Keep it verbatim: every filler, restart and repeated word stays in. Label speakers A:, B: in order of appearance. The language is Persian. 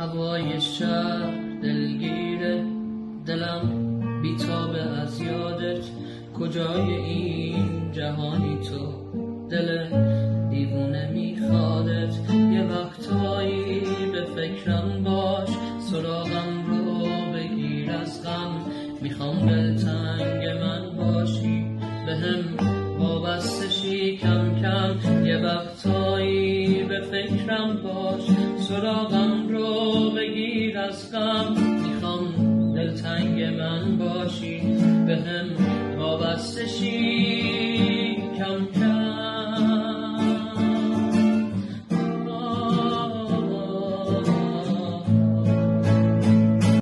A: هوای شهر دلگیره، دلم بیتابه از یادت. کجای این جهانی تو، دل دیوونه میخوادت. یه وقتایی به فکرم باش، سراغم رو بگیر از غم. میخوام دلتنگ من باشی، به هم وابسته شی کم کم. یه وقتایی به فکرم باش، سراغم رو بگیر از غم. میخوام دلتنگ من باشی، به هم وابسته شی